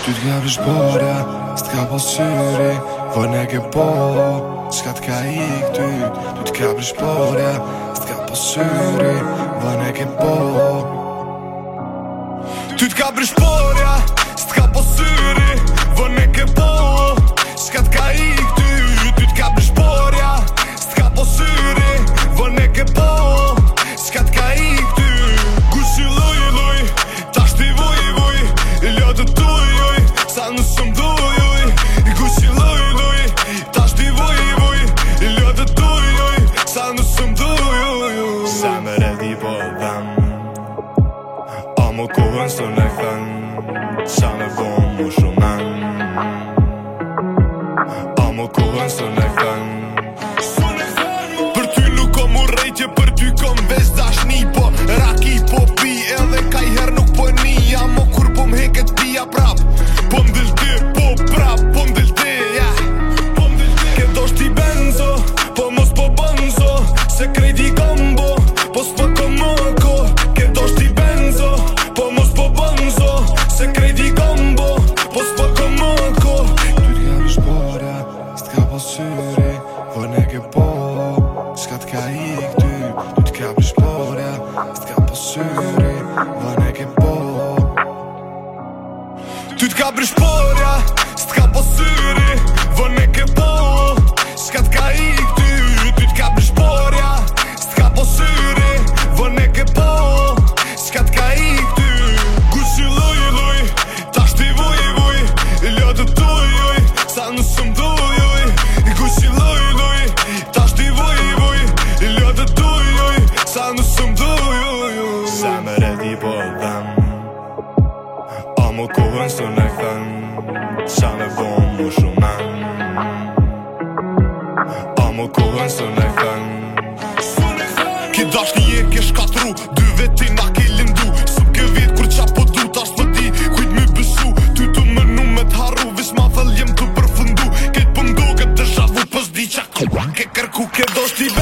Ty t'ka shborja, s'tka po syri, vën e ke po, s'ka t'ka ik ty. Ty t'ka shborja, s'tka po syri, vën e ke po. Ty t'ka shborja, s'tka po syri, vën e ke po, s'ka t'ka ik ty. Ty t'ka shborja, s'tka po syri, vën e ke po, s'ka t'ka ik ty. Gushi luj luj, tash ti vuj vuj, ljotë tuj juj, sa nësëm duj juj. Gushi luj luj, tash ti vuj vuj, ljotë tuj juj, sa nësëm duj juj. Sa me redi po dhem, a më kohën së në këthen, sa me bon mu shumen. A më kohën së në këthen, për ty nuk kom u rejtje, për ty kom veç dashni. Po raki po pi, edhe ka i her nuk po ni. Amo kur po m'heket pia prap, po m'dil ti, po prap, po m'dil ti, yeah. Ke doshti benzo, po mos po bonzo, se krejti kombo, po s'po komoko. Ke doshti benzo, po mos po bonzo, se krejti kombo, po s'po komoko. Ty t'ka shborja, s'tka po syri, vën e ke po, s'ka t'ka ik ty. Ty t'ka shborja, s'tka po syri, vën e ke po. Ty t'ka shborja, s'tka po syri, vën e ke po, s'ka t'ka ik ty. Ty t'ka shborja, s'tka po syri, vën e ke po, s'ka t'ka ik ty. Gushi luj luj, tash ti vuj vuj, ljotë tuj juj, sa nësëm duj juj. Gushi luj luj, tash ti vuj vuj, ljotë tuj juj, sa nësëm duj juj. Sa me redi po dhem, a më kohën së në këthen, sa me bon mu shumen. A më kohën së në këthen, ki dash një e ke shkatru, dy veti na ke lindu. Së ke vit kur qa po du, tash po di kujt me besu. Ty të mënu me t'haru, vis ma thëll jem të përfundu. Kejt po mdo këtë të shavu, pës di qa ku ke kërku. Ke doshti